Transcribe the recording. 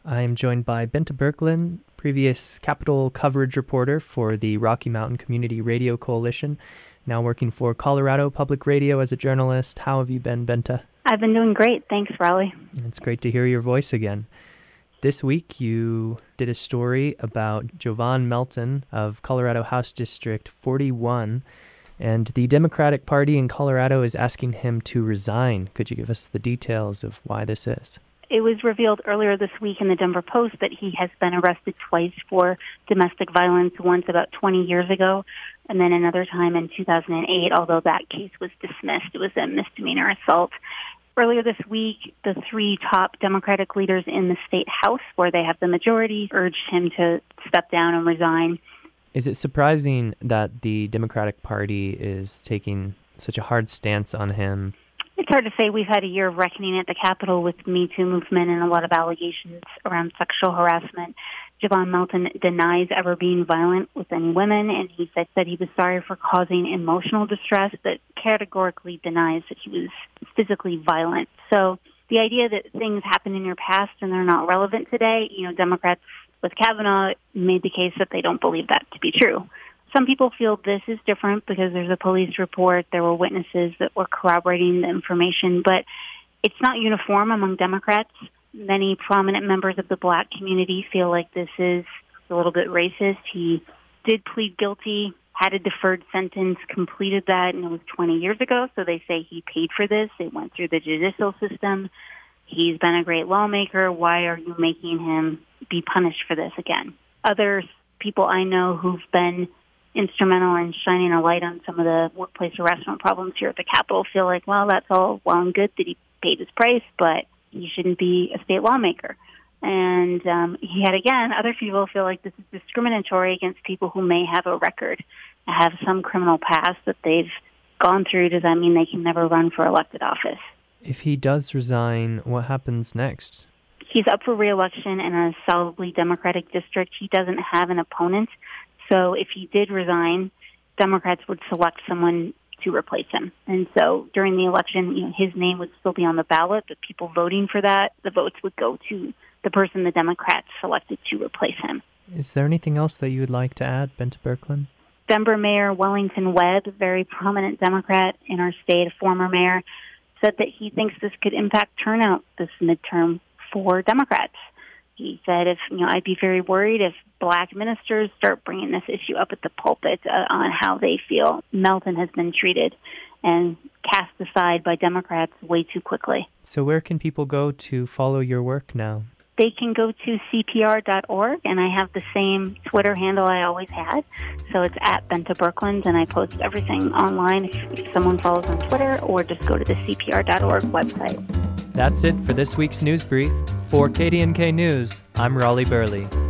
I am joined by Bente Birkeland, previous Capitol coverage reporter for the Rocky Mountain Community Radio Coalition, now working for Colorado Public Radio as a journalist. How have you been, Bente? I've been doing great. Thanks, Raleigh. It's great to hear your voice again. This week, you did a story about Jovan Melton of Colorado House District 41, and the Democratic Party in Colorado is asking him to resign. Could you give us the details of why this is? It was revealed earlier this week in the Denver Post that he has been arrested twice for domestic violence, once about 20 years ago, and then another time in 2008, although that case was dismissed. It was a misdemeanor assault. Earlier this week, the three top Democratic leaders in the state House, where they have the majority, urged him to step down and resign. Is it surprising that the Democratic Party is taking such a hard stance on him? It's hard to say. We've had a year of reckoning at the Capitol with Me Too movement and a lot of allegations around sexual harassment. Jovan Melton denies ever being violent with any women, and he said that he was sorry for causing emotional distress, but categorically denies that he was physically violent. So the idea that things happen in your past and they're not relevant today, Democrats with Kavanaugh made the case that they don't believe that to be true. Some people feel this is different because there's a police report, there were witnesses that were corroborating the information, but it's not uniform among Democrats. Many prominent members of the black community feel like this is a little bit racist. He did plead guilty, had a deferred sentence, completed that, and it was 20 years ago, so they say he paid for this. It went through the judicial system. He's been a great lawmaker. Why are you making him be punished for this again? Other people I know who've been instrumental in shining a light on some of the workplace harassment problems here at the Capitol feel like, well, that's all well and good that he paid his price, but he shouldn't be a state lawmaker. And yet again, other people feel like this is discriminatory against people who may have a record, have some criminal past that they've gone through. Does that mean they can never run for elected office? If he does resign, what happens next? He's up for re-election in a solidly Democratic district. He doesn't have an opponent. So if he did resign, Democrats would select someone to replace him. And so during the election, his name would still be on the ballot, but people voting for that, the votes would go to the person the Democrats selected to replace him. Is there anything else that you would like to add, Bente Birkeland? Denver Mayor Wellington Webb, a very prominent Democrat in our state, a former mayor, said that he thinks this could impact turnout this midterm for Democrats. He said, I'd be very worried if black ministers start bringing this issue up at the pulpit on how they feel Melton has been treated and cast aside by Democrats way too quickly. So where can people go to follow your work now? They can go to CPR.org, and I have the same Twitter handle I always had. So it's at Bente Birkeland, and I post everything online if someone follows on Twitter, or just go to the CPR.org website. That's it for this week's News Brief. For KDNK News, I'm Raleigh Burley.